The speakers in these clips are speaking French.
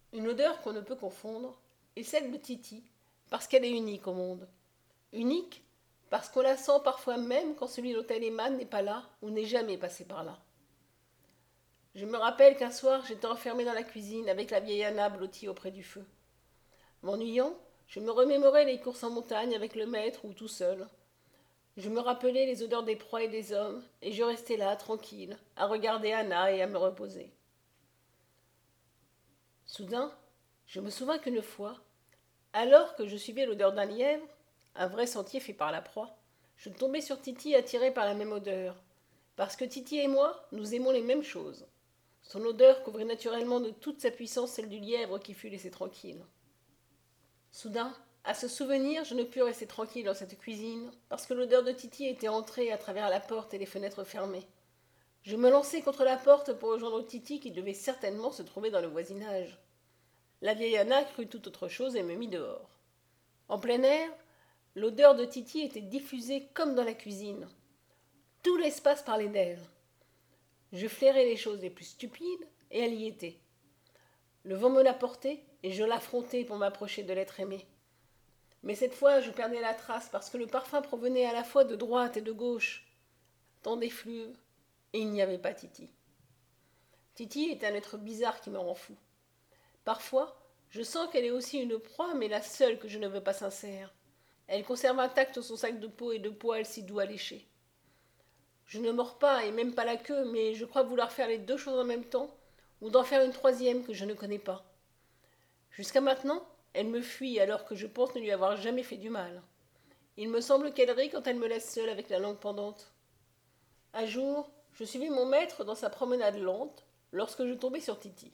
Une odeur qu'on ne peut confondre est celle de Titi, parce qu'elle est unique au monde. Unique parce qu'on la sent parfois même quand celui dont elle émane n'est pas là ou n'est jamais passé par là. Je me rappelle qu'un soir j'étais enfermée dans la cuisine avec la vieille Anna blottie auprès du feu. M'ennuyant, je me remémorais les courses en montagne avec le maître ou tout seul. Je me rappelais les odeurs des proies et des hommes, et je restais là, tranquille, à regarder Anna et à me reposer. Soudain, je me souvins qu'une fois, alors que je suivais l'odeur d'un lièvre, un vrai sentier fait par la proie, je tombai sur Titi attiré par la même odeur. Parce que Titi et moi, nous aimons les mêmes choses. Son odeur couvrait naturellement de toute sa puissance celle du lièvre qui fut laissé tranquille. Soudain, à ce souvenir, je ne pus rester tranquille dans cette cuisine, parce que l'odeur de Titi était entrée à travers la porte et les fenêtres fermées. Je me lançai contre la porte pour rejoindre Titi qui devait certainement se trouver dans le voisinage. La vieille Anna crut tout autre chose et me mit dehors. En plein air, l'odeur de Titi était diffusée comme dans la cuisine. Tout l'espace parlait d'elle. Je flairais les choses les plus stupides, et elle y était. Le vent me la portait, et je l'affrontais pour m'approcher de l'être aimé. Mais cette fois, je perdais la trace parce que le parfum provenait à la fois de droite et de gauche. Tant d'effluves, et il n'y avait pas Titi. Titi est un être bizarre qui me rend fou. Parfois, je sens qu'elle est aussi une proie, mais la seule que je ne veux pas sincère. Elle conserve intact son sac de peau et de poils si doux à lécher. Je ne mords pas, et même pas la queue, mais je crois vouloir faire les deux choses en même temps, ou d'en faire une troisième que je ne connais pas. Jusqu'à maintenant, elle me fuit alors que je pense ne lui avoir jamais fait du mal. Il me semble qu'elle rit quand elle me laisse seule avec la langue pendante. Un jour, je suivis mon maître dans sa promenade lente lorsque je tombai sur Titi.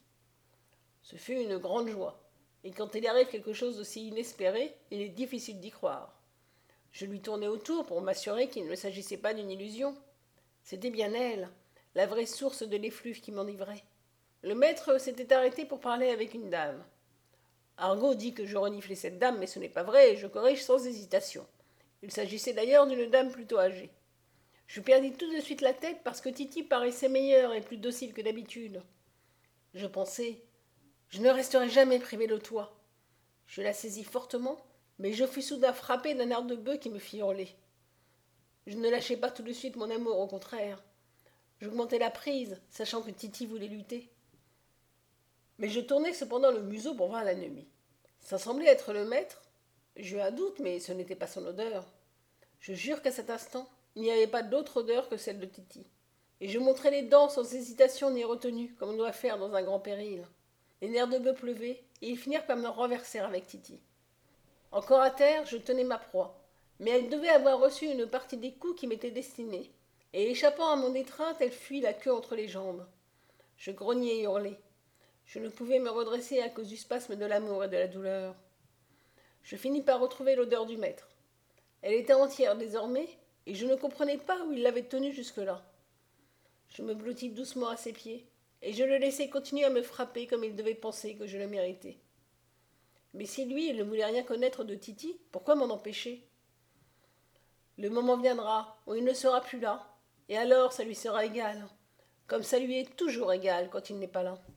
Ce fut une grande joie, et quand il arrive quelque chose d'aussi inespéré, il est difficile d'y croire. Je lui tournai autour pour m'assurer qu'il ne s'agissait pas d'une illusion. C'était bien elle, la vraie source de l'effluve qui m'enivrait. Le maître s'était arrêté pour parler avec une dame. Argot dit que je reniflais cette dame, mais ce n'est pas vrai, et je corrige sans hésitation. Il s'agissait d'ailleurs d'une dame plutôt âgée. Je perdis tout de suite la tête parce que Titi paraissait meilleure et plus docile que d'habitude. Je pensai, je ne resterai jamais privé de toi. Je la saisis fortement, mais je fus soudain frappé d'un air de bœuf qui me fit hurler. Je ne lâchai pas tout de suite mon amour, au contraire. J'augmentai la prise, sachant que Titi voulait lutter. Mais je tournai cependant le museau pour voir l'ennemi. Ça semblait être le maître. J'eus un doute, mais ce n'était pas son odeur. Je jure qu'à cet instant, il n'y avait pas d'autre odeur que celle de Titi. Et je montrai les dents sans hésitation ni retenue, comme on doit faire dans un grand péril. Les nerfs de bœuf pleuvaient, et ils finirent par me renverser avec Titi. Encore à terre, je tenais ma proie, mais elle devait avoir reçu une partie des coups qui m'étaient destinés, et échappant à mon étreinte, elle fuit la queue entre les jambes. Je grognai et hurlai. Je ne pouvais me redresser à cause du spasme de l'amour et de la douleur. Je finis par retrouver l'odeur du maître. Elle était entière désormais, et je ne comprenais pas où il l'avait tenue jusque-là. Je me blottis doucement à ses pieds, et je le laissai continuer à me frapper comme il devait penser que je le méritais. Mais si lui, il ne voulait rien connaître de Titi, pourquoi m'en empêcher? Le moment viendra où il ne sera plus là, et alors ça lui sera égal, comme ça lui est toujours égal quand il n'est pas là.